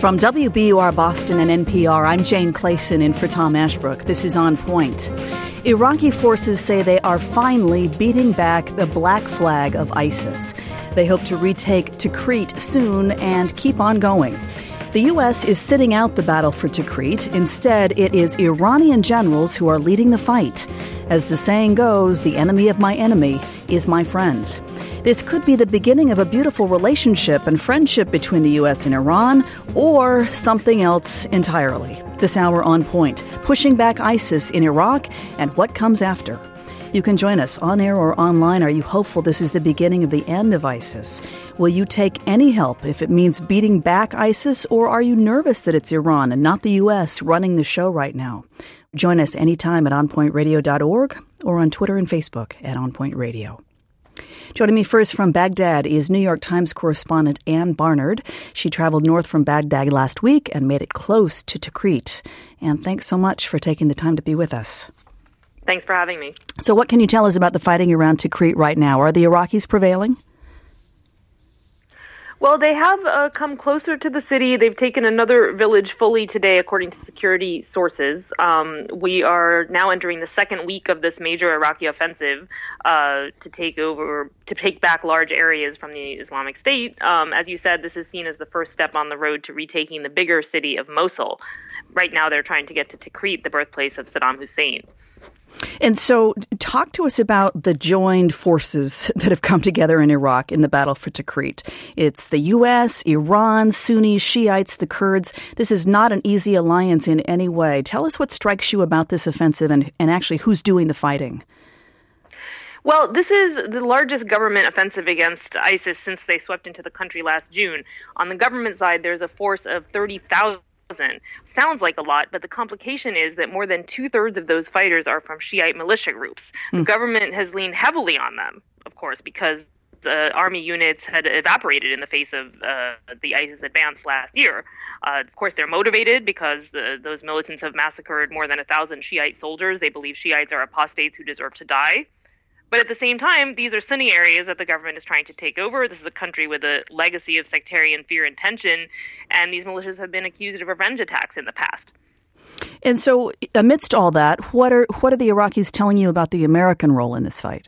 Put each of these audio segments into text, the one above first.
From WBUR Boston and NPR, I'm Jane Clayson in for Tom Ashbrook. This is On Point. Iraqi forces say they are finally beating back the black flag of ISIS. They hope to retake Tikrit soon and keep on going. The U.S. is sitting out the battle for Tikrit. Instead, it is Iranian generals who are leading the fight. As the saying goes, the enemy of my enemy is my friend. This could be the beginning of a beautiful relationship and friendship between the U.S. and Iran, or something else entirely. This hour On Point, pushing back ISIS in Iraq and what comes after. You can join us on air or online. Are you hopeful this is the beginning of the end of ISIS? Will you take any help if it means beating back ISIS, or are you nervous that it's Iran and not the U.S. running the show right now? Join us anytime at onpointradio.org or on Twitter and Facebook at onpointradio. Joining me first from Baghdad is New York Times correspondent Ann Barnard. She traveled north from Baghdad last week and made it close to Tikrit. Ann, thanks so much for taking the time to be with us. Thanks for having me. So what can you tell us about the fighting around Tikrit right now? Are the Iraqis prevailing? Well, they have come closer to the city. They've taken another village fully today, according to security sources. We are now entering the second week of this major Iraqi offensive to take back large areas from the Islamic State. As you said, this is seen as the first step on the road to retaking the bigger city of Mosul. Right now, they're trying to get to Tikrit, the birthplace of Saddam Hussein. And so talk to us about the joined forces that have come together in Iraq in the battle for Tikrit. It's the U.S., Iran, Sunnis, Shiites, the Kurds. This is not an easy alliance in any way. Tell us what strikes you about this offensive and actually who's doing the fighting. Well, this is the largest government offensive against ISIS since they swept into the country last June. On the government side, there's a force of 30,000. Sounds like a lot, but the complication is that more than two-thirds of those fighters are from Shiite militia groups. The government has leaned heavily on them, of course, because the army units had evaporated in the face of the ISIS advance last year. Of course, they're motivated because those militants have massacred more than 1,000 Shiite soldiers. They believe Shiites are apostates who deserve to die. But at the same time, these are Sunni areas that the government is trying to take over. This is a country with a legacy of sectarian fear and tension, and these militias have been accused of revenge attacks in the past. And so, amidst all that, what are the Iraqis telling you about the American role in this fight?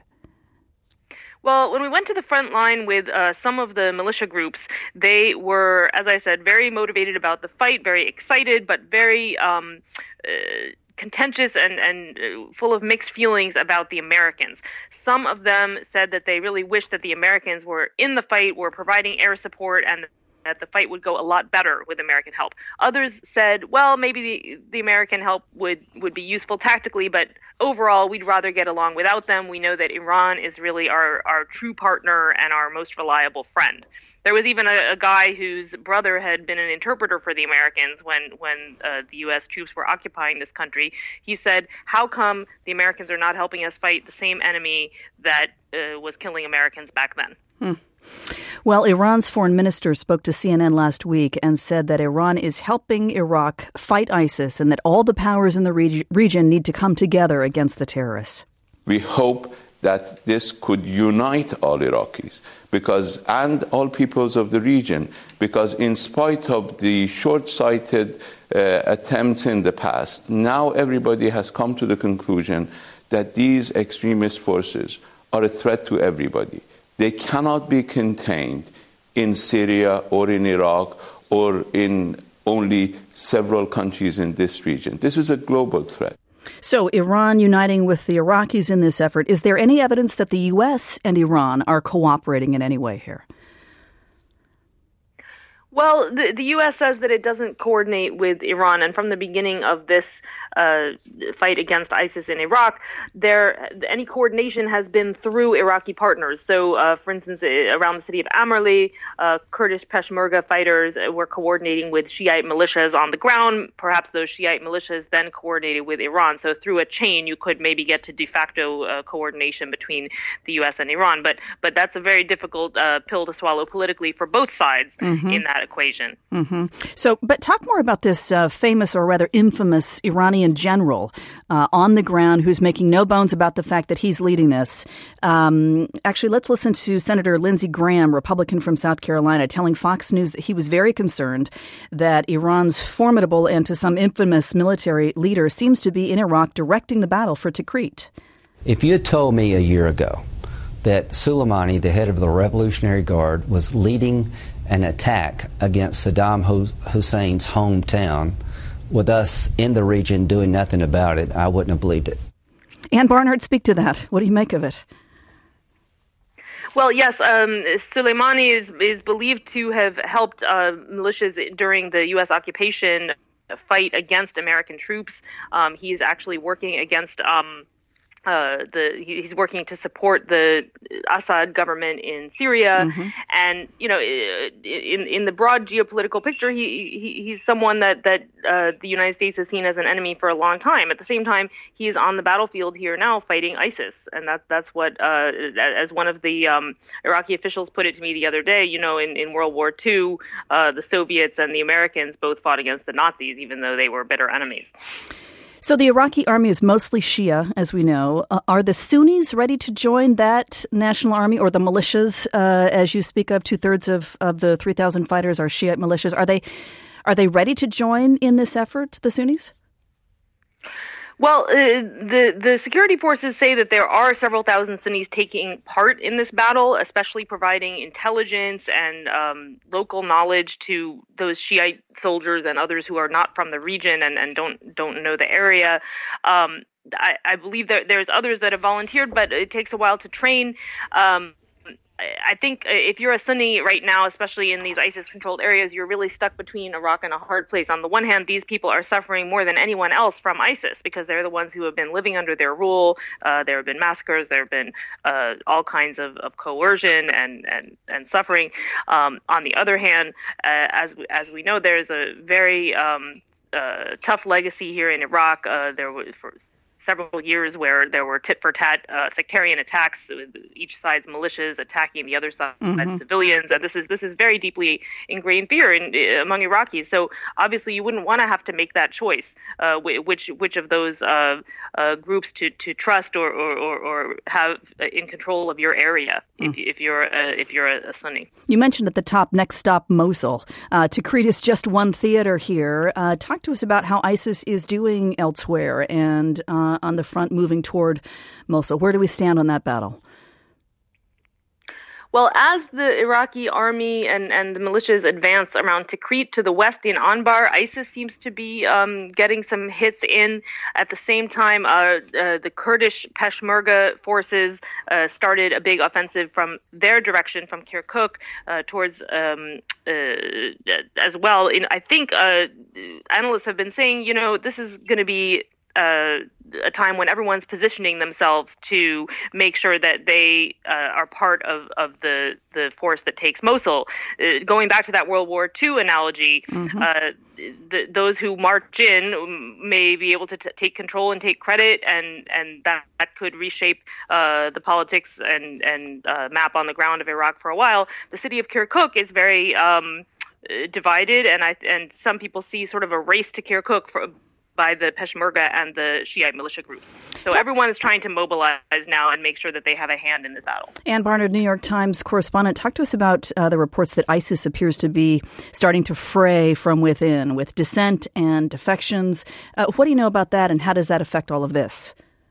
Well, when we went to the front line with some of the militia groups, they were, as I said, very motivated about the fight, very excited, but very contentious and full of mixed feelings about the Americans. Some of them said that they really wished that the Americans were in the fight, were providing air support, and that the fight would go a lot better with American help. Others said, well, maybe the American help would be useful tactically, but overall, we'd rather get along without them. We know that Iran is really our true partner and our most reliable friend. There was even a guy whose brother had been an interpreter for the Americans when the U.S. troops were occupying this country. He said, how come the Americans are not helping us fight the same enemy that was killing Americans back then? Well, Iran's foreign minister spoke to CNN last week and said that Iran is helping Iraq fight ISIS and that all the powers in the region need to come together against the terrorists. We hope that this could unite all Iraqis and all peoples of the region, because in spite of the short-sighted attempts in the past, now everybody has come to the conclusion that these extremist forces are a threat to everybody. They cannot be contained in Syria or in Iraq or in only several countries in this region. This is a global threat. So Iran uniting with the Iraqis in this effort, is there any evidence that the U.S. and Iran are cooperating in any way here? Well, the U.S. says that it doesn't coordinate with Iran, and from the beginning of this fight against ISIS in Iraq, any coordination has been through Iraqi partners. So, for instance, around the city of Amerli, Kurdish Peshmerga fighters were coordinating with Shiite militias on the ground. Perhaps those Shiite militias then coordinated with Iran. So through a chain, you could maybe get to de facto coordination between the U.S. and Iran. But that's a very difficult pill to swallow politically for both sides in that equation. So, but talk more about this famous or rather infamous Iranian Iranian general on the ground who's making no bones about the fact that he's leading this. Actually, let's listen to Senator Lindsey Graham, Republican from South Carolina, telling Fox News that he was very concerned that Iran's formidable and to some infamous military leader seems to be in Iraq directing the battle for Tikrit. If you had told me a year ago that Soleimani, the head of the Revolutionary Guard, was leading an attack against Saddam Hussein's hometown, with us in the region doing nothing about it, I wouldn't have believed it. Ann Barnard, speak to that. What do you make of it? Well, yes, Soleimani is believed to have helped militias during the U.S. occupation fight against American troops. He's actually working against he's working to support the Assad government in Syria, and in the broad geopolitical picture, he's someone that the United States has seen as an enemy for a long time. At the same time, he is on the battlefield here now fighting ISIS, and that's what, as one of the Iraqi officials put it to me the other day. In World War II, the Soviets and the Americans both fought against the Nazis, even though they were bitter enemies. So the Iraqi army is mostly Shia, as we know. Are the Sunnis ready to join that national army, or the militias, as you speak of? 2/3 of the 3,000 fighters are Shiite militias. Are they ready to join in this effort, the Sunnis? Well, the security forces say that there are several thousand Sunnis taking part in this battle, especially providing intelligence and local knowledge to those Shiite soldiers and others who are not from the region and don't know the area. I believe that there's others that have volunteered, but it takes a while to train. I think if you're a Sunni right now, especially in these ISIS-controlled areas, you're really stuck between a rock and a hard place. On the one hand, these people are suffering more than anyone else from ISIS because they're the ones who have been living under their rule. There have been massacres. There have been all kinds of coercion and suffering. On the other hand, as we know, there's a very tough legacy here in Iraq. There was for several years where there were tit-for-tat sectarian attacks, with each side's militias attacking the other side's civilians, and this is very deeply ingrained fear among Iraqis. So obviously, you wouldn't want to have to make that choice, which of those groups to trust or have in control of your area if you're a Sunni. You mentioned at the top, next stop Mosul. Tikrit is just one theater here. Talk to us about how ISIS is doing elsewhere and on the front moving toward Mosul. Where do we stand on that battle? Well, as the Iraqi army and the militias advance around Tikrit to the west in Anbar, ISIS seems to be getting some hits in. At the same time, the Kurdish Peshmerga forces started a big offensive from their direction, from Kirkuk, towards as well. I think analysts have been saying, this is going to be a time when everyone's positioning themselves to make sure that they are part of the force that takes Mosul. Going back to that World War II analogy, those who march in may be able to take control and take credit, and that could reshape the politics and map on the ground of Iraq for a while. The city of Kirkuk is very divided, and some people see sort of a race to Kirkuk by the Peshmerga and the Shiite militia groups. So everyone is trying to mobilize now and make sure that they have a hand in this battle. Ann Barnard, New York Times correspondent, talk to us about the reports that ISIS appears to be starting to fray from within with dissent and defections. What do you know about that, and how does that affect all of this?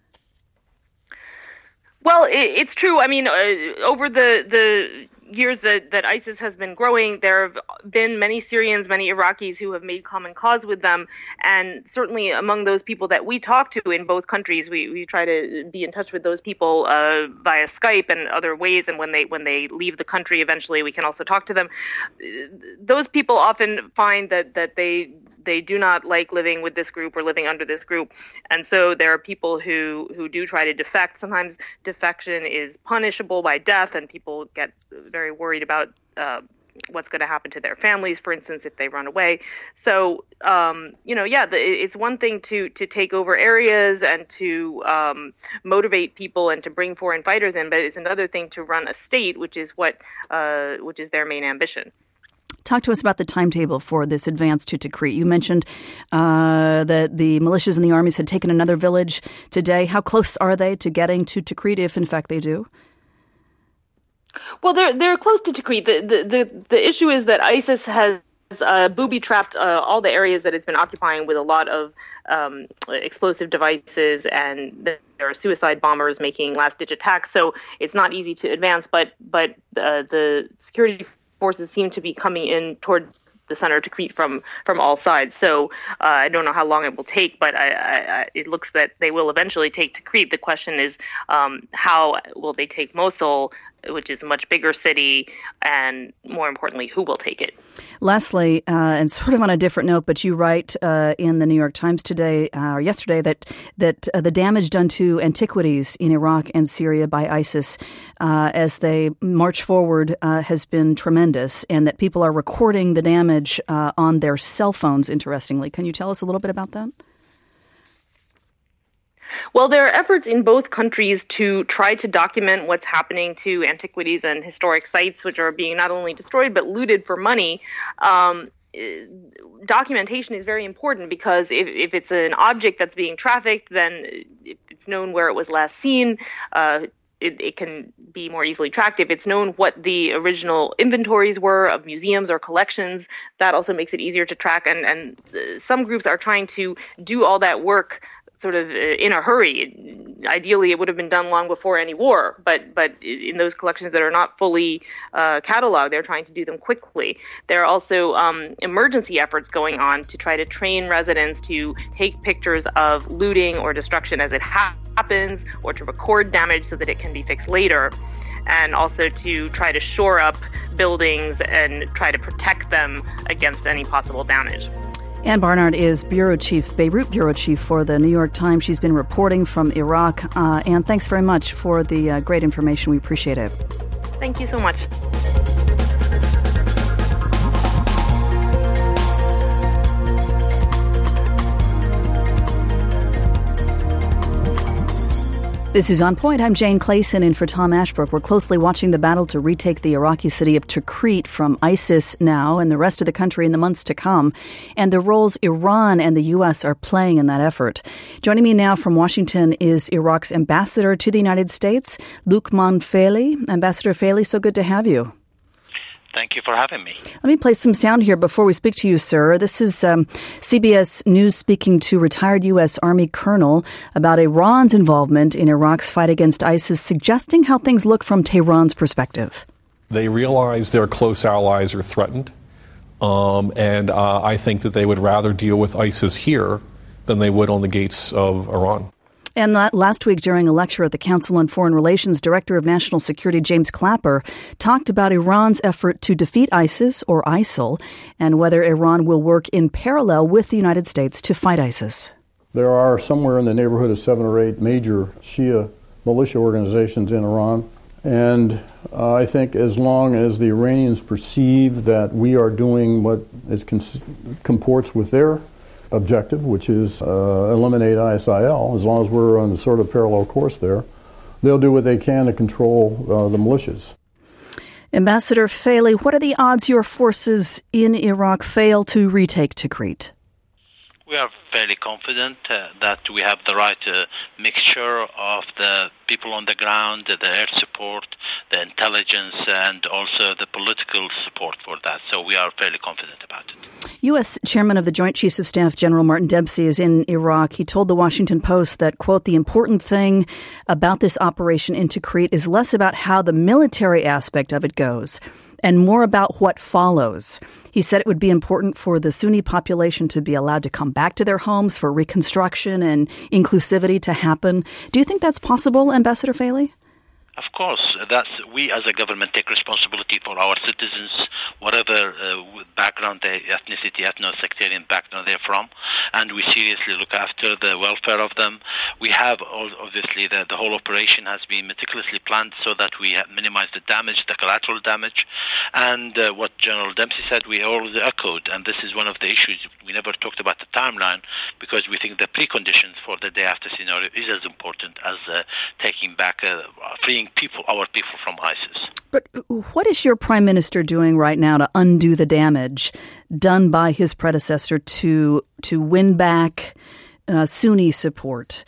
Well, it's true. I mean, over the years that ISIS has been growing, there have been many Syrians, many Iraqis who have made common cause with them. And certainly among those people that we talk to in both countries, we try to be in touch with those people via Skype and other ways. And when they leave the country, eventually we can also talk to them. Those people often find that they do not like living with this group or living under this group. And so there are people who do try to defect. Sometimes defection is punishable by death, and people get very worried about what's going to happen to their families, for instance, if they run away. So, it's one thing to take over areas and to motivate people and to bring foreign fighters in, but it's another thing to run a state, which is their main ambition. Talk to us about the timetable for this advance to Tikrit. You mentioned that the militias and the armies had taken another village today. How close are they to getting to Tikrit, if in fact they do? Well, they're close to Tikrit. The issue is that ISIS has booby-trapped all the areas that it's been occupying with a lot of explosive devices, and there are suicide bombers making last-ditch attacks. So it's not easy to advance. But the security forces seem to be coming in toward the center of Tikrit from all sides. So I don't know how long it will take, but it looks that they will eventually take Tikrit. The question is, how will they take Mosul, which is a much bigger city, and more importantly, who will take it? Lastly, and sort of on a different note, but you write in the New York Times today or yesterday that the damage done to antiquities in Iraq and Syria by ISIS as they march forward has been tremendous, and that people are recording the damage on their cell phones, interestingly. Can you tell us a little bit about that? Well, there are efforts in both countries to try to document what's happening to antiquities and historic sites, which are being not only destroyed but looted for money. Documentation is very important because if it's an object that's being trafficked, then it's known where it was last seen. It can be more easily tracked. If it's known what the original inventories were of museums or collections, that also makes it easier to track. And some groups are trying to do all that work sort of in a hurry. Ideally, it would have been done long before any war, but in those collections that are not fully cataloged, they're trying to do them quickly. There are also emergency efforts going on to try to train residents to take pictures of looting or destruction as it happens, or to record damage so that it can be fixed later, and also to try to shore up buildings and try to protect them against any possible damage. Ann Barnard is Beirut Bureau Chief for the New York Times. She's been reporting from Iraq. Ann, thanks very much for the great information. We appreciate it. Thank you so much. This is On Point. I'm Jane Clayson in for Tom Ashbrook. We're closely watching the battle to retake the Iraqi city of Tikrit from ISIS now and the rest of the country in the months to come, and the roles Iran and the U.S. are playing in that effort. Joining me now from Washington is Iraq's ambassador to the United States, Luqman Faili. Ambassador Faili, so good to have you. Thank you for having me. Let me play some sound here before we speak to you, sir. This is CBS News speaking to retired U.S. Army colonel about Iran's involvement in Iraq's fight against ISIS, suggesting how things look from Tehran's perspective. They realize their close allies are threatened, and I think that they would rather deal with ISIS here than they would on the gates of Iran. And last week, during a lecture at the Council on Foreign Relations, Director of National Security James Clapper talked about Iran's effort to defeat ISIS, or ISIL, and whether Iran will work in parallel with the United States to fight ISIS. There are somewhere in the neighborhood of 7 or 8 major Shia militia organizations in Iran. And I think as long as the Iranians perceive that we are doing what comports with their objective, which is eliminate ISIL, as long as we're on a sort of parallel course there, they'll do what they can to control the militias. Ambassador Faili, what are the odds your forces in Iraq fail to retake Tikrit? We are fairly confident that we have the right mixture of the people on the ground, the air support, the intelligence, and also the political support for that. So we are fairly confident about it. U.S. Chairman of the Joint Chiefs of Staff, General Martin Dempsey, is in Iraq. He told the Washington Post that, quote, the important thing about this operation in Tikrit is less about how the military aspect of it goes and more about what follows. He said it would be important for the Sunni population to be allowed to come back to their homes, for reconstruction and inclusivity to happen. Do you think that's possible, Ambassador Faili? Of course, we as a government take responsibility for our citizens, whatever background background, the ethnicity, ethno-sectarian background they're from, and we seriously look after the welfare of them. We have, obviously, the whole operation has been meticulously planned so that we minimize the damage, the collateral damage. And what General Dempsey said, we already echoed, and this is one of the issues. We never talked about the timeline because we think the preconditions for the day after scenario is as important as taking back, freeing our people from ISIS. But what is your prime minister doing right now to undo the damage done by his predecessor to win back Sunni support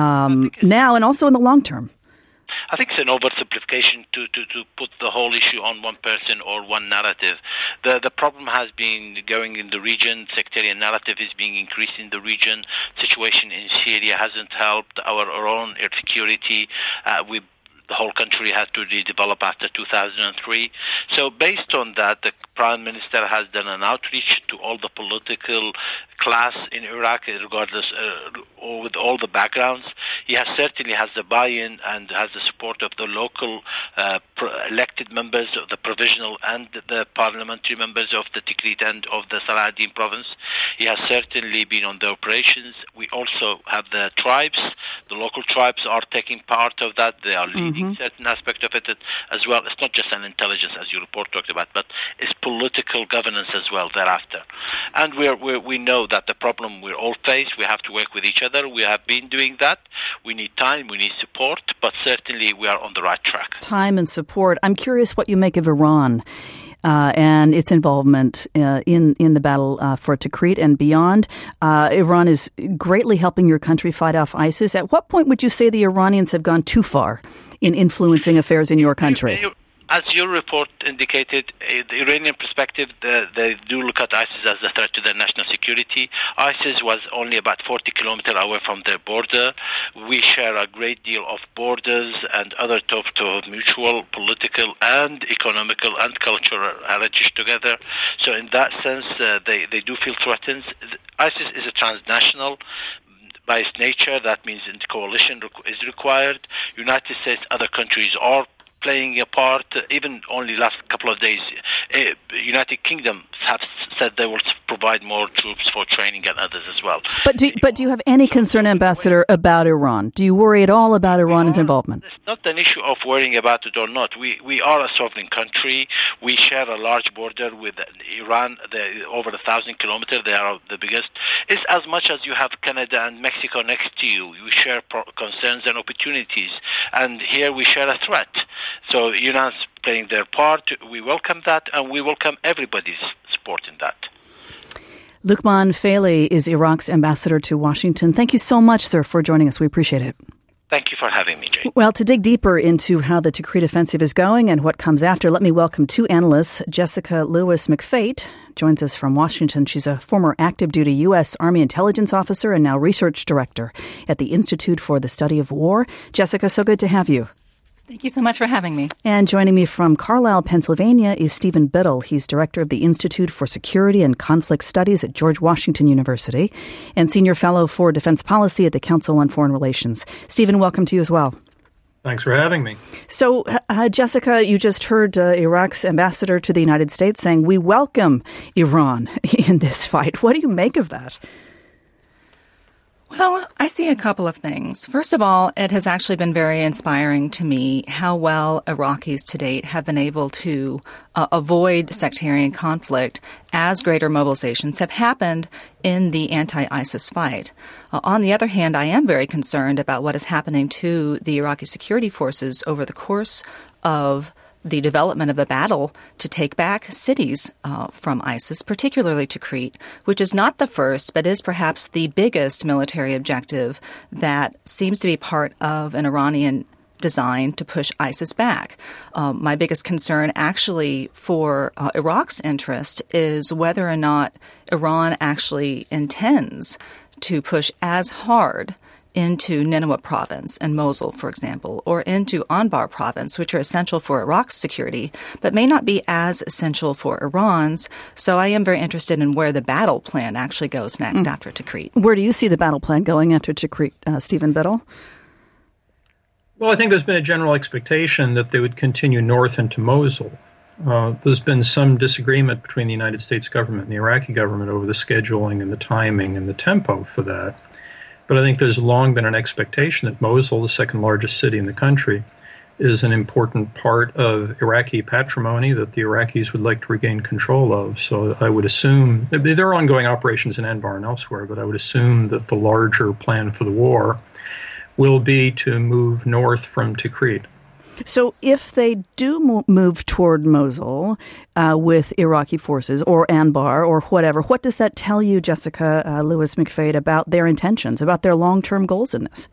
now and also in the long term? I think it's an oversimplification to put the whole issue on one person or one narrative. The problem has been going in the region. Sectarian narrative is being increased in the region. Situation in Syria hasn't helped our own air security. The whole country had to redevelop after 2003. So based on that, the Prime Minister has done an outreach to all the political class in Iraq, regardless, with all the backgrounds. He certainly has the buy-in and has the support of the local elected members of the provisional and the parliamentary members of the Tikrit and of the Salahuddin province. He has certainly been on the operations. We also have the tribes. The local tribes are taking part of that. They are leading certain aspect of it as well. It's not just an intelligence, as your report talked about, but it's political governance as well thereafter. And we know that the problem we're all faced, we have to work with each other. We have been doing that. We need time, we need support, but certainly we are on the right track. Time and support. I'm curious what you make of Iran and its involvement in the battle for Tikrit and beyond. Iran is greatly helping your country fight off ISIS. At what point would you say the Iranians have gone too far in influencing affairs in your country? As your report indicated, the Iranian perspective, they do look at ISIS as a threat to their national security. ISIS was only about 40 kilometers away from their border. We share a great deal of borders and other top mutual political and economical and cultural heritage together. So in that sense, they do feel threatened. ISIS is a transnational. By its nature, that means coalition is required. United States, other countries are playing a part. Even only last couple of days, United Kingdom have said they will provide more troops for training and others as well. But do you have any concern, Ambassador, about Iran? Do you worry at all about Iran's involvement? It's not an issue of worrying about it or not. We are a sovereign country. We share a large border with Iran, over 1,000 kilometers. They are the biggest. It's as much as you have Canada and Mexico next to you. You share concerns and opportunities. And here we share a threat. So Iran's playing their part. We welcome that, and we welcome everybody's support in that. Luqman Faili is Iraq's ambassador to Washington. Thank you so much, sir, for joining us. We appreciate it. Thank you for having me, Jane. Well, to dig deeper into how the Tikrit offensive is going and what comes after, let me welcome two analysts. Jessica Lewis McFate joins us from Washington. She's a former active duty U.S. Army intelligence officer and now research director at the Institute for the Study of War. Jessica, so good to have you. Thank you so much for having me. And joining me from Carlisle, Pennsylvania is Stephen Biddle. He's director of the Institute for Security and Conflict Studies at George Washington University and senior fellow for defense policy at the Council on Foreign Relations. Stephen, welcome to you as well. Thanks for having me. So, Jessica, you just heard Iraq's ambassador to the United States saying, we welcome Iran in this fight. What do you make of that? Well, I see a couple of things. First of all, it has actually been very inspiring to me how well Iraqis to date have been able to avoid sectarian conflict as greater mobilizations have happened in the anti-ISIS fight. On the other hand, I am very concerned about what is happening to the Iraqi security forces over the course of the development of the battle to take back cities from ISIS, particularly Tikrit, which is not the first, but is perhaps the biggest military objective that seems to be part of an Iranian design to push ISIS back. My biggest concern actually for Iraq's interest is whether or not Iran actually intends to push as hard into Nineveh province and Mosul, for example, or into Anbar province, which are essential for Iraq's security, but may not be as essential for Iran's. So I am very interested in where the battle plan actually goes next after Tikrit. Where do you see the battle plan going after Tikrit, Stephen Biddle? Well, I think there's been a general expectation that they would continue north into Mosul. There's been some disagreement between the United States government and the Iraqi government over the scheduling and the timing and the tempo for that. But I think there's long been an expectation that Mosul, the second largest city in the country, is an important part of Iraqi patrimony that the Iraqis would like to regain control of. So I would assume, there are ongoing operations in Anbar and elsewhere, but I would assume that the larger plan for the war will be to move north from Tikrit. So if they do move toward Mosul with Iraqi forces or Anbar or whatever, what does that tell you, Jessica Lewis McFate, about their intentions, about their long-term goals in this?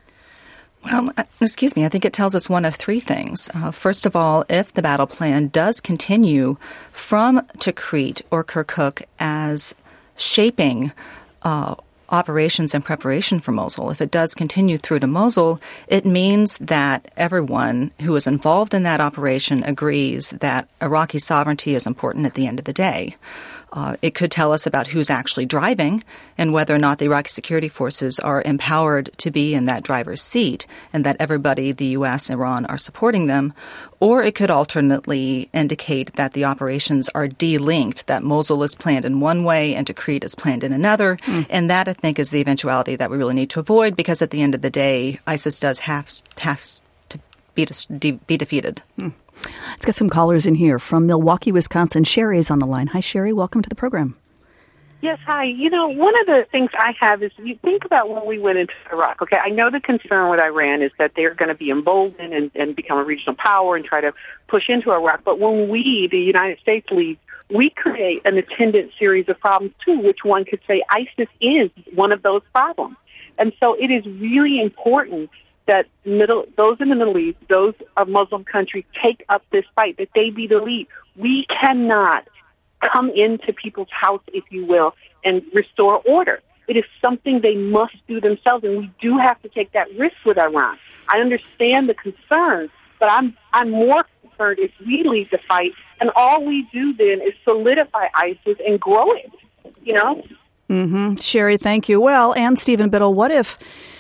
Well, excuse me, I think it tells us one of three things. First of all, if the battle plan does continue from Tikrit or Kirkuk as shaping operations and preparation for Mosul, if it does continue through to Mosul, it means that everyone who is involved in that operation agrees that Iraqi sovereignty is important at the end of the day. It could tell us about who's actually driving and whether or not the Iraqi security forces are empowered to be in that driver's seat and that everybody, the U.S., Iran, are supporting them. Or it could alternately indicate that the operations are delinked, that Mosul is planned in one way and Tikrit is planned in another. And that, I think, is the eventuality that we really need to avoid because at the end of the day, ISIS does have to be defeated. Let's get some callers in here. From Milwaukee, Wisconsin, Sherry is on the line. Hi, Sherry. Welcome to the program. Yes, hi. You know, one of the things I have is you think about when we went into Iraq, okay, I know the concern with Iran is that they're going to be emboldened and become a regional power and try to push into Iraq. But when we, the United States, lead, we create an attendant series of problems, too, which one could say ISIS is one of those problems. And so it is really important that those in the Middle East, those of Muslim countries, take up this fight, that they be the lead. We cannot come into people's house, if you will, and restore order. It is something they must do themselves, and we do have to take that risk with Iran. I understand the concerns, but I'm more concerned if we lead the fight, and all we do then is solidify ISIS and grow it, you know? Mm-hmm. Sherry, thank you. Well, and Stephen Biddle, what if,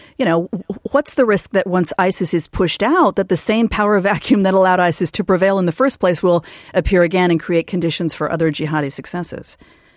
what's the risk that once ISIS is pushed out, that the same power vacuum that allowed ISIS to prevail in the first place will appear again and create conditions for other jihadi successes?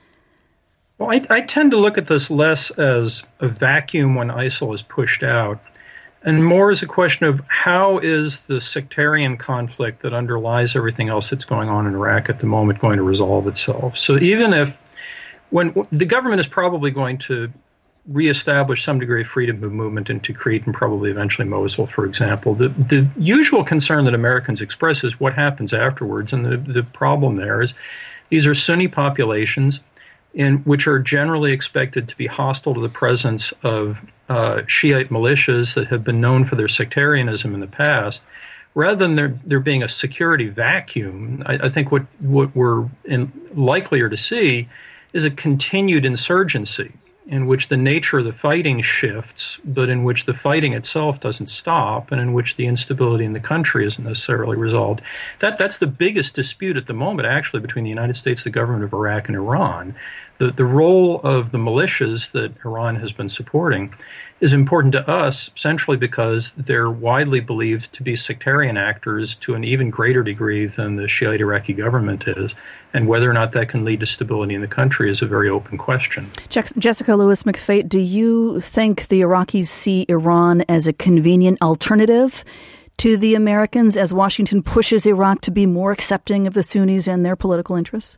Well, I tend to look at this less as a vacuum when ISIL is pushed out, and more as a question of how is the sectarian conflict that underlies everything else that's going on in Iraq at the moment going to resolve itself. So even if, when the government is probably going to reestablish some degree of freedom of movement in Tikrit and probably eventually Mosul, for example. The usual concern that Americans express is what happens afterwards. And the problem there is these are Sunni populations which are generally expected to be hostile to the presence of Shiite militias that have been known for their sectarianism in the past. Rather than there being a security vacuum, I think what we're likelier to see is a continued insurgency in which the nature of the fighting shifts, but in which the fighting itself doesn't stop, and in which the instability in the country isn't necessarily resolved. That's the biggest dispute at the moment, actually, between the United States, the government of Iraq, and Iran. The role of the militias that Iran has been supporting is important to us, essentially because they're widely believed to be sectarian actors to an even greater degree than the Shiite Iraqi government is, and whether or not that can lead to stability in the country is a very open question. Jessica Lewis McFate, do you think the Iraqis see Iran as a convenient alternative to the Americans as Washington pushes Iraq to be more accepting of the Sunnis and their political interests?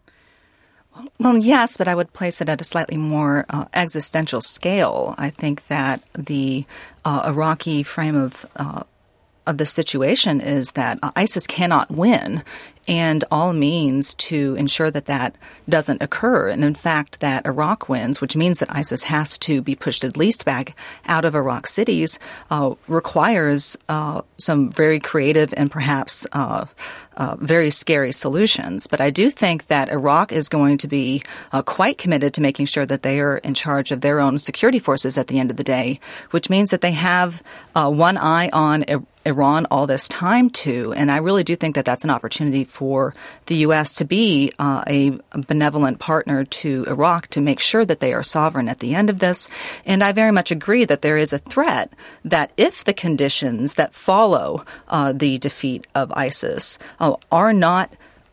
Well, yes, but I would place it at a slightly more existential scale. I think that the Iraqi frame of the situation is that ISIS cannot win, and all means to ensure that that doesn't occur. And in fact, that Iraq wins, which means that ISIS has to be pushed at least back out of Iraq cities, requires some very creative and perhaps very scary solutions. But I do think that Iraq is going to be quite committed to making sure that they are in charge of their own security forces at the end of the day, which means that they have one eye on Iran all this time, too. And I really do think that that's an opportunity for the U.S. to be a benevolent partner to Iraq to make sure that they are sovereign at the end of this. And I very much agree that there is a threat that if the conditions that follow the defeat of ISIS are not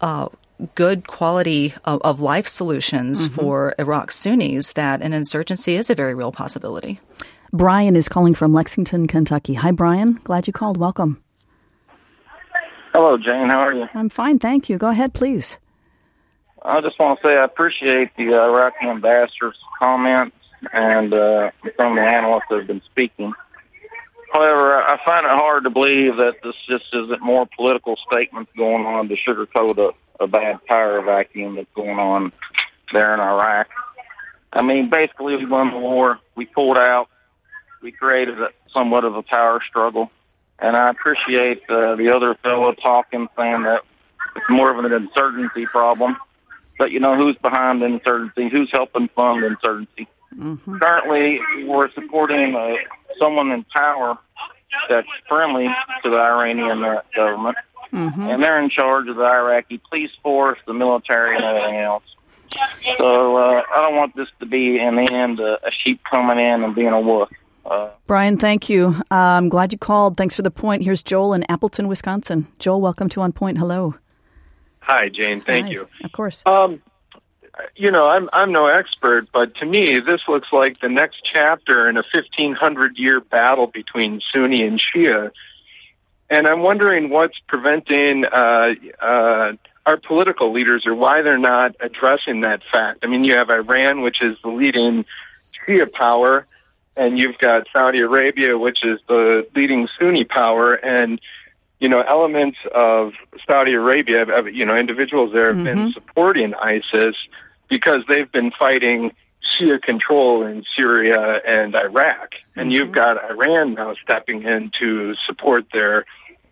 good quality of life solutions for Iraq's Sunnis, that an insurgency is a very real possibility. Brian is calling from Lexington, Kentucky. Hi, Brian. Glad you called. Welcome. Hello, Jane. How are you? I'm fine, thank you. Go ahead, please. I just want to say I appreciate the Iraqi ambassador's comments and some of the analysts that have been speaking. However, I find it hard to believe that this just isn't more political statements going on to sugarcoat a bad power vacuum that's going on there in Iraq. I mean, basically, we won the war. We pulled out. We created somewhat of a power struggle. And I appreciate the other fellow talking, saying that it's more of an insurgency problem. But, who's behind the insurgency? Who's helping fund the insurgency? Currently, we're supporting someone in power that's friendly to the Iranian government. And they're in charge of the Iraqi police force, the military, and everything else. So I don't want this to be, in the end, a sheep coming in and being a wolf. Brian, thank you. I'm glad you called. Thanks for the point. Here's Joel in Appleton, Wisconsin. Joel, welcome to On Point. Hello. Hi, Jane. Thank you. Of course. I'm no expert, but to me, this looks like the next chapter in a 1,500-year battle between Sunni and Shia. And I'm wondering what's preventing our political leaders, or why they're not addressing that fact. I mean, you have Iran, which is the leading Shia power, and you've got Saudi Arabia, which is the leading Sunni power, and, elements of Saudi Arabia, individuals there have been supporting ISIS because they've been fighting Shia control in Syria and Iraq. And you've got Iran now stepping in to support their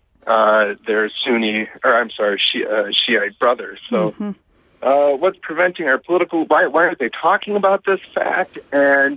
Shiite brothers. So what's preventing our political, why aren't they talking about this fact? And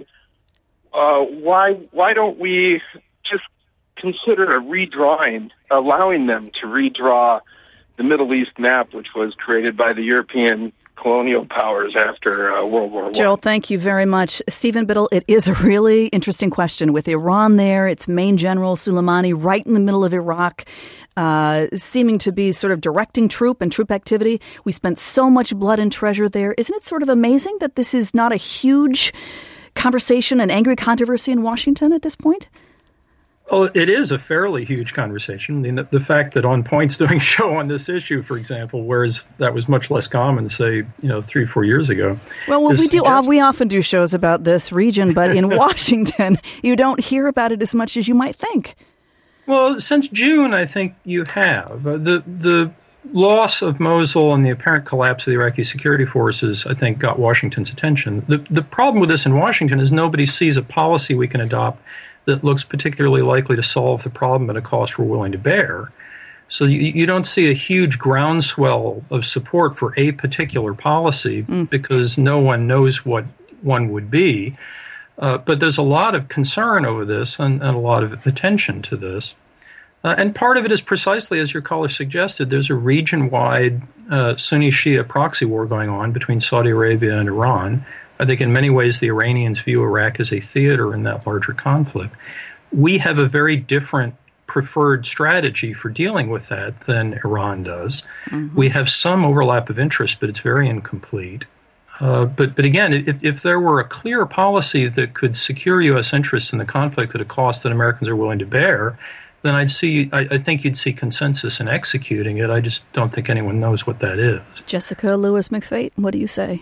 why don't we just consider allowing them to redraw the Middle East map, which was created by the European colonial powers after World War I? Joel, thank you very much. Stephen Biddle, it is a really interesting question. With Iran there, its main general, Soleimani, right in the middle of Iraq, seeming to be sort of directing troop activity. We spent so much blood and treasure there. Isn't it sort of amazing that this is not a huge conversation, an angry controversy in Washington at this point? Well, it is a fairly huge conversation. I mean, the fact that On Point's doing a show on this issue, for example, whereas that was much less common, say, 3-4 years ago. Well, we often do shows about this region, but in Washington, you don't hear about it as much as you might think. Well, since June, I think you have. The loss of Mosul and the apparent collapse of the Iraqi security forces, I think, got Washington's attention. The problem with this in Washington is nobody sees a policy we can adopt that looks particularly likely to solve the problem at a cost we're willing to bear. So you don't see a huge groundswell of support for a particular policy because no one knows what one would be. But there's a lot of concern over this and a lot of attention to this. And part of it is precisely, as your caller suggested, there's a region-wide Sunni-Shia proxy war going on between Saudi Arabia and Iran. I think in many ways the Iranians view Iraq as a theater in that larger conflict. We have a very different preferred strategy for dealing with that than Iran does. We have some overlap of interest, but it's very incomplete. But again, if there were a clear policy that could secure U.S. interests in the conflict at a cost that Americans are willing to bear, then I think you'd see consensus in executing it. I just don't think anyone knows what that is. Jessica Lewis McFate, what do you say?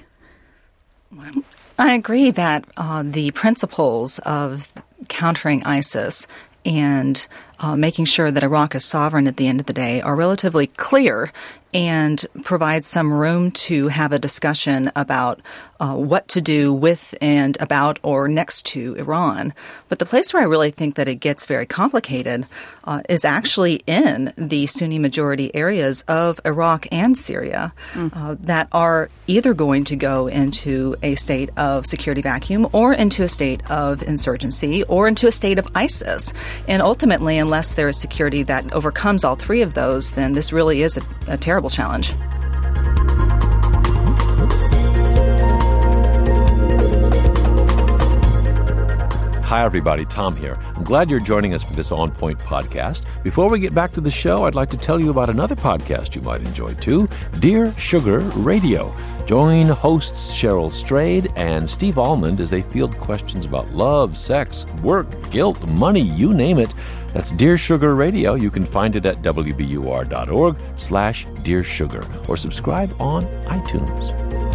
I agree that the principles of countering ISIS and making sure that Iraq is sovereign at the end of the day are relatively clear and provide some room to have a discussion about what to do with and about or next to Iran. But the place where I really think that it gets very complicated is actually in the Sunni majority areas of Iraq and Syria that are either going to go into a state of security vacuum or into a state of insurgency or into a state of ISIS. And ultimately, unless there is security that overcomes all three of those, then this really is a terrible challenge. Hi, everybody. Tom here. I'm glad you're joining us for this On Point podcast. Before we get back to the show, I'd like to tell you about another podcast you might enjoy, too, Dear Sugar Radio. Join hosts Cheryl Strayed and Steve Almond as they field questions about love, sex, work, guilt, money, you name it. That's Dear Sugar Radio. You can find it at wbur.org/Dear Sugar or subscribe on iTunes.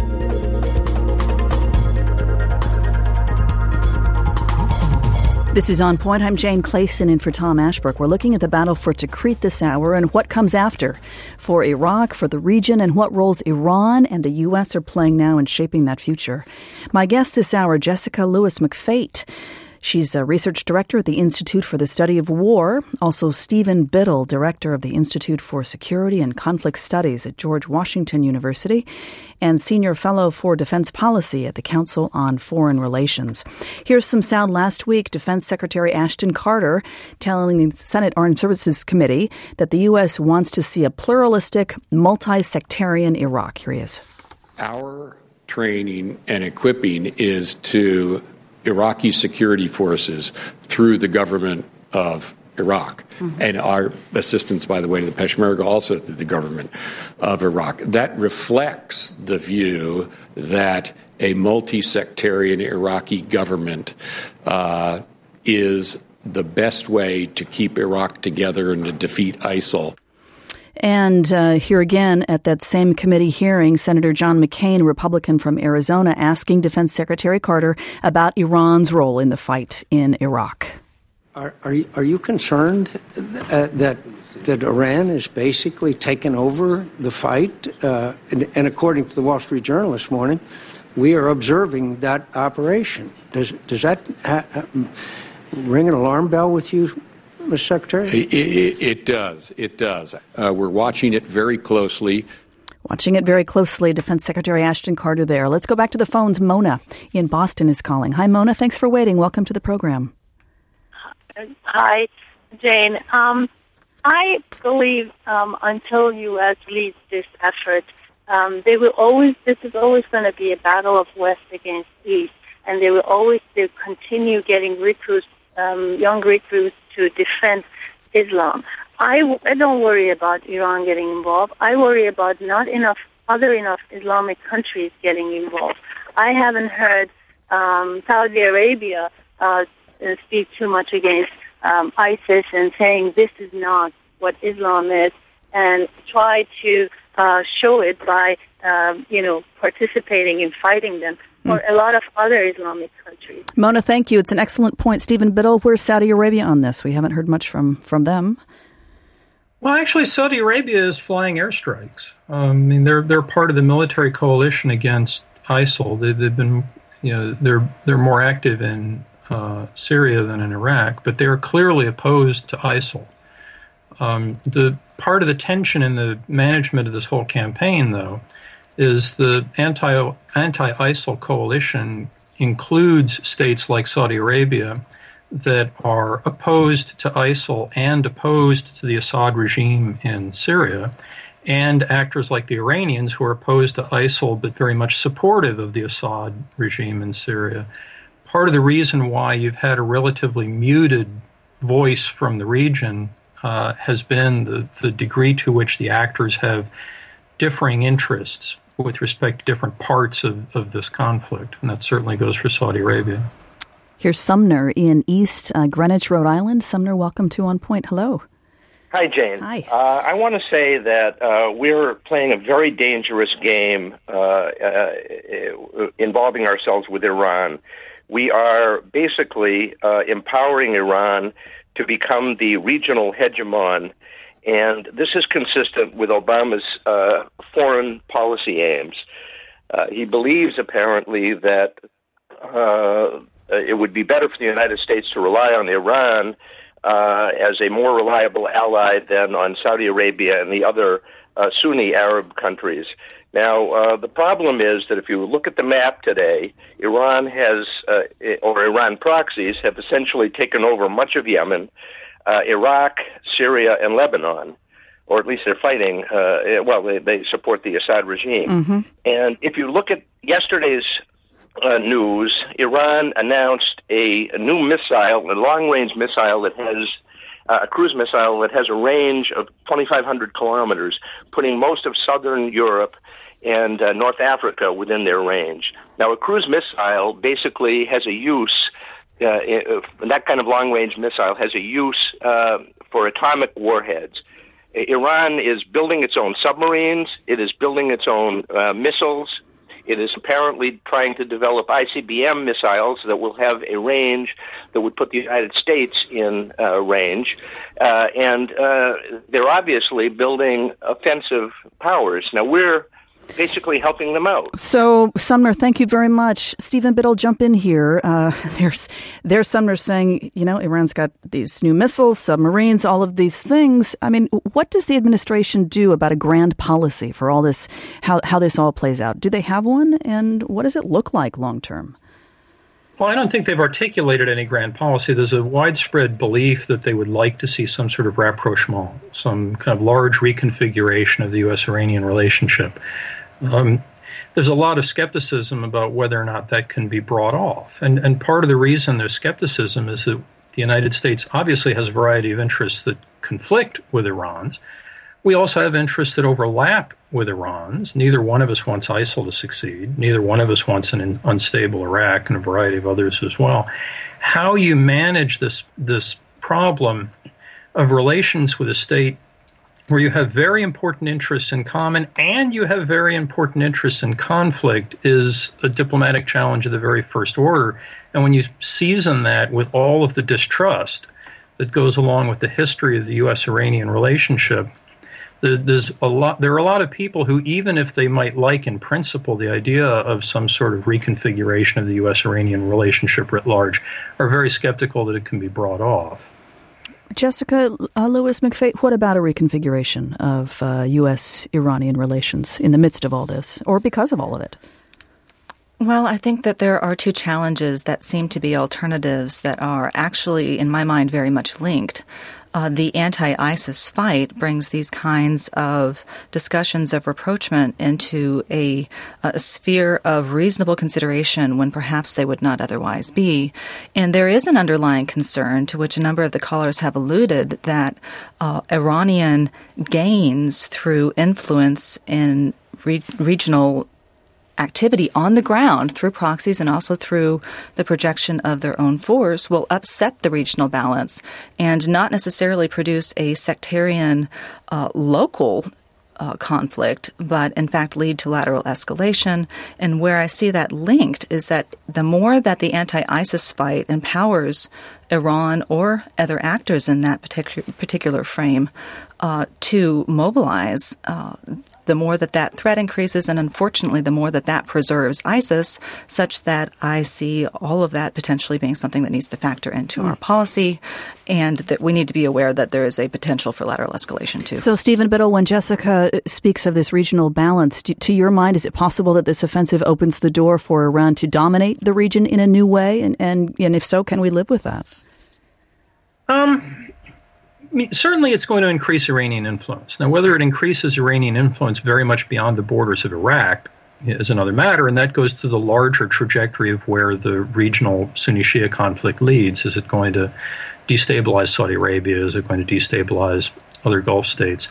This is On Point. I'm Jane Clayson in for Tom Ashbrook. We're looking at the battle for Tikrit this hour and what comes after for Iraq, for the region, and what roles Iran and the U.S. are playing now in shaping that future. My guest this hour, Jessica Lewis McFate. She's a research director at the Institute for the Study of War. Also, Stephen Biddle, director of the Institute for Security and Conflict Studies at George Washington University, and senior fellow for defense policy at the Council on Foreign Relations. Here's some sound last week. Defense Secretary Ashton Carter telling the Senate Armed Services Committee that the U.S. wants to see a pluralistic, multi-sectarian Iraq. Here he is. Our training and equipping is to Iraqi security forces through the government of Iraq, and our assistance, by the way, to the Peshmerga also through the government of Iraq. That reflects the view that a multi-sectarian Iraqi government is the best way to keep Iraq together and to defeat ISIL. And here again at that same committee hearing, Senator John McCain, Republican from Arizona, asking Defense Secretary Carter about Iran's role in the fight in Iraq. Are you concerned that Iran is basically taken over the fight? And according to the Wall Street Journal this morning, we are observing that operation. Does that ring an alarm bell with you, Mr. Secretary? It does. It does. We're watching it very closely. Watching it very closely, Defense Secretary Ashton Carter there. Let's go back to the phones. Mona in Boston is calling. Hi, Mona. Thanks for waiting. Welcome to the program. Hi, Jane. I believe until U.S. leads this effort, this is always going to be a battle of West against East, and they continue getting recruits, young recruits, to defend Islam. I don't worry about Iran getting involved. I worry about not enough Islamic countries getting involved. I haven't heard Saudi Arabia speak too much against ISIS and saying this is not what Islam is, and try to show it by participating in fighting them. Or a lot of other Islamic countries. Mona, thank you. It's an excellent point. Stephen Biddle, where's Saudi Arabia on this? We haven't heard much from them. Well, actually, Saudi Arabia is flying airstrikes. They're part of the military coalition against ISIL. They've been, they're more active in Syria than in Iraq, but they are clearly opposed to ISIL. The part of the tension in the management of this whole campaign, though, is the anti-ISIL coalition includes states like Saudi Arabia that are opposed to ISIL and opposed to the Assad regime in Syria, and actors like the Iranians who are opposed to ISIL but very much supportive of the Assad regime in Syria. Part of the reason why you've had a relatively muted voice from the region has been the degree to which the actors have differing interests with respect to different parts of this conflict, and that certainly goes for Saudi Arabia. Here's Sumner in East Greenwich, Rhode Island. Sumner, welcome to On Point. Hello. Hi, Jane. Hi. I want to say that we're playing a very dangerous game involving ourselves with Iran. We are basically empowering Iran to become the regional hegemon, and this is consistent with Obama's foreign policy aims. He believes, apparently, that it would be better for the United States to rely on Iran as a more reliable ally than on Saudi Arabia and the other Sunni Arab countries. Now, the problem is that if you look at the map today, Iran has, or Iran proxies, have essentially taken over much of Yemen, Iraq, Syria, and Lebanon, or at least they're fighting, they support the Assad regime. Mm-hmm. And if you look at yesterday's news, Iran announced a new missile, a long-range missile that has a cruise missile that has a range of 2,500 kilometers, putting most of southern Europe and North Africa within their range. Now, a cruise missile basically has a use, that kind of long-range missile has a use for atomic warheads. Iran is building its own submarines. It is building its own missiles. It is apparently trying to develop ICBM missiles that will have a range that would put the United States in range. And they're obviously building offensive powers. Now, we're basically helping them out. So, Sumner, thank you very much. Stephen Biddle, jump in here. There's Sumner saying, Iran's got these new missiles, submarines, all of these things. I mean, what does the administration do about a grand policy for all this, how this all plays out? Do they have one? And what does it look like long term? Well, I don't think they've articulated any grand policy. There's a widespread belief that they would like to see some sort of rapprochement, some kind of large reconfiguration of the U.S.-Iranian relationship. There's a lot of skepticism about whether or not that can be brought off. And part of the reason there's skepticism is that the United States obviously has a variety of interests that conflict with Iran's. We also have interests that overlap with Iran's. Neither one of us wants ISIL to succeed. Neither one of us wants an unstable Iraq, and a variety of others as well. How you manage this problem of relations with a state where you have very important interests in common and you have very important interests in conflict is a diplomatic challenge of the very first order. And when you season that with all of the distrust that goes along with the history of the U.S.-Iranian relationship, there are a lot of people who, even if they might like in principle the idea of some sort of reconfiguration of the U.S.-Iranian relationship writ large, are very skeptical that it can be brought off. Jessica Lewis McFate, what about a reconfiguration of U.S.-Iranian relations in the midst of all this, or because of all of it? Well, I think that there are two challenges that seem to be alternatives that are actually, in my mind, very much linked. The anti-ISIS fight brings these kinds of discussions of rapprochement into a sphere of reasonable consideration when perhaps they would not otherwise be. And there is an underlying concern to which a number of the callers have alluded that Iranian gains through influence in regional activity on the ground through proxies and also through the projection of their own force will upset the regional balance and not necessarily produce a sectarian local conflict, but in fact lead to lateral escalation. And where I see that linked is that the more that the anti-ISIS fight empowers Iran or other actors in that particular frame to mobilize, the more that threat increases, and unfortunately, the more that preserves ISIS, such that I see all of that potentially being something that needs to factor into our policy, and that we need to be aware that there is a potential for lateral escalation, too. So, Stephen Biddle, when Jessica speaks of this regional balance, to your mind, is it possible that this offensive opens the door for Iran to dominate the region in a new way? And if so, can we live with that? Certainly it's going to increase Iranian influence. Now, whether it increases Iranian influence very much beyond the borders of Iraq is another matter, and that goes to the larger trajectory of where the regional Sunni-Shia conflict leads. Is it going to destabilize Saudi Arabia? Is it going to destabilize other Gulf states?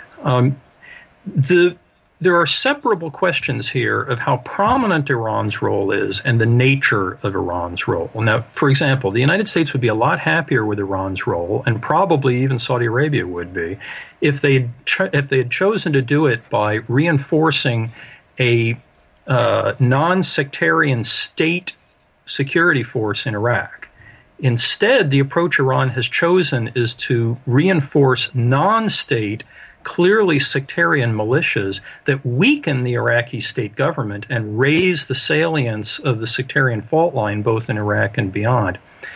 There are separable questions here of how prominent Iran's role is and the nature of Iran's role. Now, for example, the United States would be a lot happier with Iran's role, and probably even Saudi Arabia would be, if they had chosen to do it by reinforcing a non-sectarian state security force in Iraq. Instead, the approach Iran has chosen is to reinforce non-state, clearly sectarian militias that weaken the Iraqi state government and raise the salience of the sectarian fault line both in Iraq and beyond.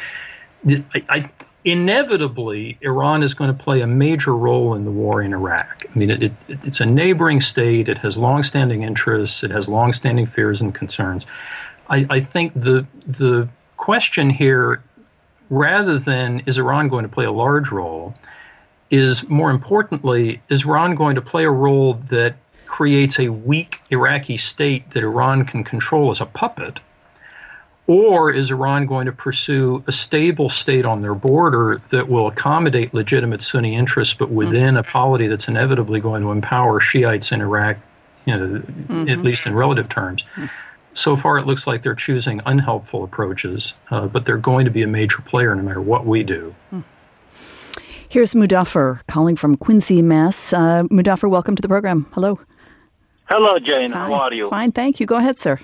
Inevitably, Iran is going to play a major role in the war in Iraq. I mean, it's a neighboring state. It has longstanding interests. It has longstanding fears and concerns. I think the question here, rather than is Iran going to play a large role, is more importantly, is Iran going to play a role that creates a weak Iraqi state that Iran can control as a puppet, Or is Iran going to pursue a stable state on their border that will accommodate legitimate Sunni interests, but within a polity that's inevitably going to empower Shiites in Iraq, at least in relative terms? So far, it looks like they're choosing unhelpful approaches, but they're going to be a major player no matter what we do. Here's Mudaffar calling from Quincy, Mass. Mudaffar, welcome to the program. Hello. Hello, Jane. Hi. How are you? Fine, thank you. Go ahead, sir.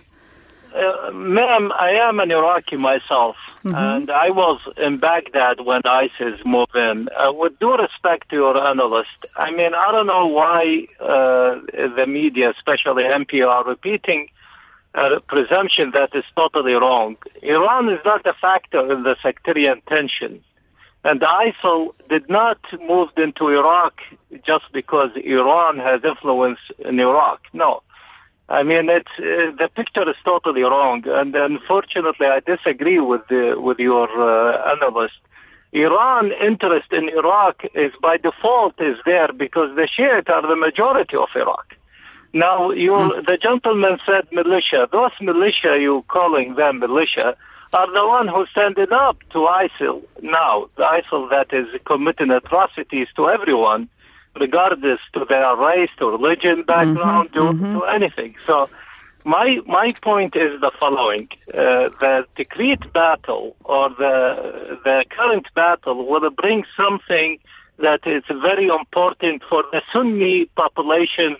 Ma'am, I am an Iraqi myself, and I was in Baghdad when ISIS moved in. With due respect to your analyst, I mean, I don't know why the media, especially NPR, are repeating a presumption that is totally wrong. Iran is not a factor in the sectarian tension. And ISIL did not move into Iraq just because Iran has influence in Iraq. No. I mean, the picture is totally wrong, and unfortunately, I disagree with your analyst. Iran interest in Iraq is by default is there because the Shiites are the majority of Iraq. Now, the gentleman said militia. Those militia, you calling them militia, are the one who standing up to ISIL now. The ISIL that is committing atrocities to everyone, regardless to their race, to religion, background, to anything. So my point is the following. The Tikrit battle or the current battle will bring something that is very important for the Sunni population.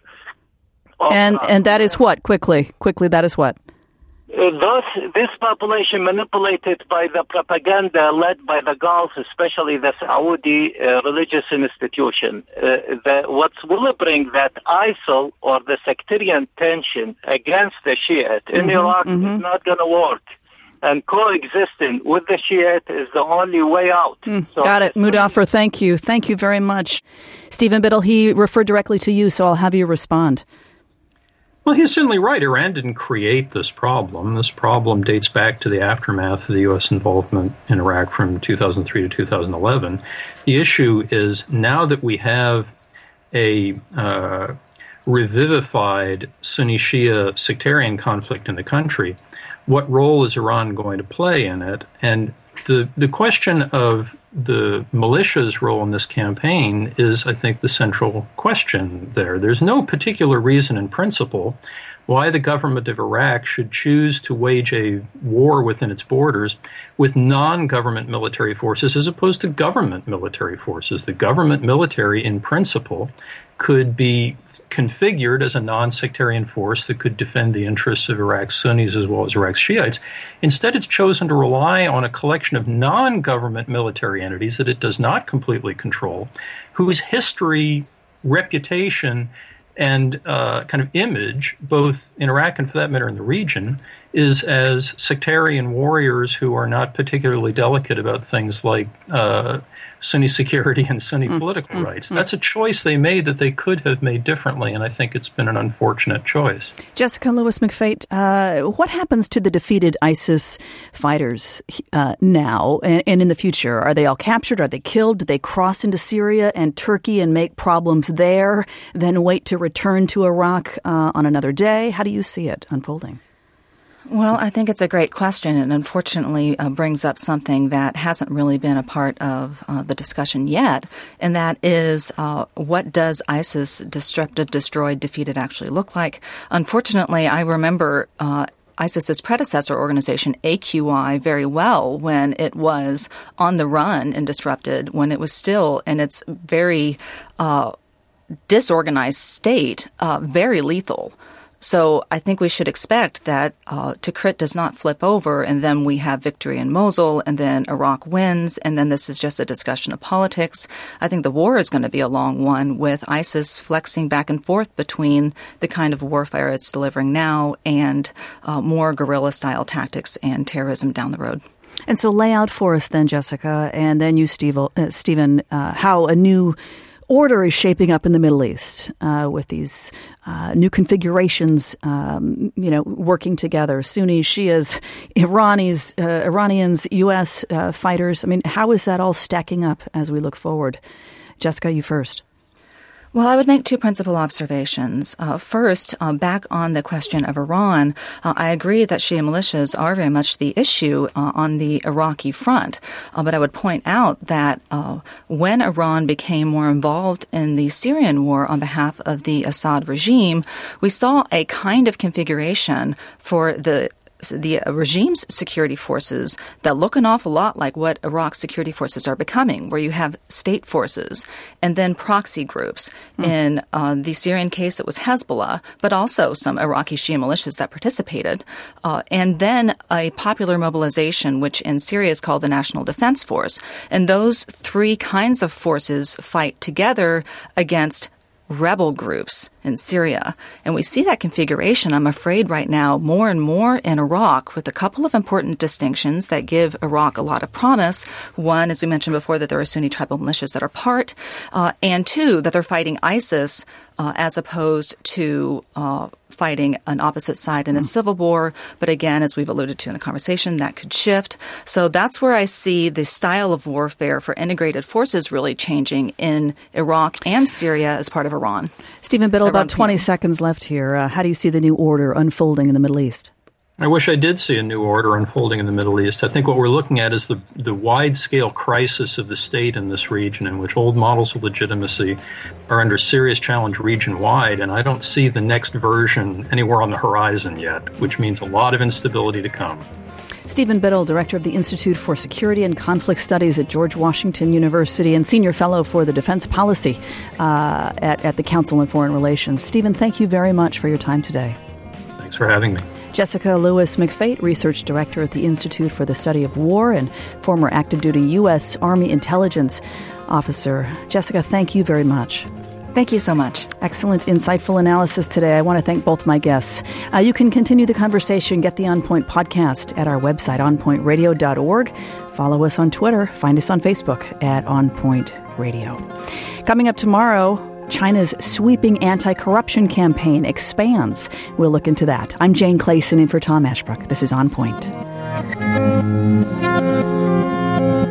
And that is what? Quickly, that is what? This population manipulated by the propaganda led by the Gulf, especially the Saudi religious institution. What will bring that ISIL or the sectarian tension against the Shiite in Iraq is not going to work. And coexisting with the Shiite is the only way out. So got it. Mudaffar, thank you. Thank you very much. Stephen Biddle, he referred directly to you, so I'll have you respond. Well, he's certainly right. Iran didn't create this problem. This problem dates back to the aftermath of the U.S. involvement in Iraq from 2003 to 2011. The issue is now that we have a revivified Sunni-Shia sectarian conflict in the country, what role is Iran going to play in it? And the question of the militia's role in this campaign is, I think, the central question there. There's no particular reason in principle why the government of Iraq should choose to wage a war within its borders with non-government military forces as opposed to government military forces. The government military, in principle, could be configured as a non-sectarian force that could defend the interests of Iraq's Sunnis as well as Iraq's Shiites. Instead, it's chosen to rely on a collection of non-government military entities that it does not completely control, whose history, reputation, and kind of image, both in Iraq and for that matter in the region, is as sectarian warriors who are not particularly delicate about things like Sunni security and Sunni political rights. That's a choice they made that they could have made differently, and I think it's been an unfortunate choice. Jessica Lewis McFate, what happens to the defeated ISIS fighters now and in the future? Are they all captured? Are they killed? Do they cross into Syria and Turkey and make problems there, then wait to return to Iraq on another day? How do you see it unfolding? Well, I think it's a great question, and unfortunately brings up something that hasn't really been a part of the discussion yet, and that is what does ISIS disrupted, destroyed, defeated actually look like? Unfortunately, I remember ISIS's predecessor organization, AQI, very well when it was on the run and disrupted, when it was still in its very disorganized state, very lethal. So I think we should expect that Tikrit does not flip over and then we have victory in Mosul and then Iraq wins and then this is just a discussion of politics. I think the war is going to be a long one with ISIS flexing back and forth between the kind of warfare it's delivering now and more guerrilla-style tactics and terrorism down the road. And so lay out for us then, Jessica, and then you, Stephen, how a new order is shaping up in the Middle East with these new configurations, working together. Sunnis, Shias, Iranians, U.S. fighters. I mean, how is that all stacking up as we look forward? Jessica, you first. Well, I would make two principal observations. First, back on the question of Iran, I agree that Shia militias are very much the issue on the Iraqi front. But I would point out that when Iran became more involved in the Syrian war on behalf of the Assad regime, we saw a kind of configuration for the regime's security forces that look an awful lot like what Iraq's security forces are becoming, where you have state forces and then proxy groups. In the Syrian case, it was Hezbollah, but also some Iraqi Shia militias that participated. And then a popular mobilization, which in Syria is called the National Defense Force. And those three kinds of forces fight together against rebel groups in Syria. And we see that configuration, I'm afraid, right now more and more in Iraq, with a couple of important distinctions that give Iraq a lot of promise. One, as we mentioned before, that there are Sunni tribal militias that are part, and two, that they're fighting ISIS as opposed to fighting an opposite side in a civil war. But again, as we've alluded to in the conversation, that could shift. So that's where I see the style of warfare for integrated forces really changing in Iraq and Syria as part of Iran. Stephen Biddle, about 20 seconds left here. How do you see the new order unfolding in the Middle East? I wish I did see a new order unfolding in the Middle East. I think what we're looking at is the wide-scale crisis of the state in this region, in which old models of legitimacy are under serious challenge region-wide, and I don't see the next version anywhere on the horizon yet, which means a lot of instability to come. Stephen Biddle, Director of the Institute for Security and Conflict Studies at George Washington University and Senior Fellow for the Defense Policy at the Council on Foreign Relations. Stephen, thank you very much for your time today. Thanks for having me. Jessica Lewis McFate, Research Director at the Institute for the Study of War and former active-duty U.S. Army Intelligence Officer. Jessica, thank you very much. Thank you so much. Excellent, insightful analysis today. I want to thank both my guests. You can continue the conversation, get the On Point podcast at our website, onpointradio.org. Follow us on Twitter. Find us on Facebook at On Point Radio. Coming up tomorrow, China's sweeping anti-corruption campaign expands. We'll look into that. I'm Jane Clayson in for Tom Ashbrook. This is On Point.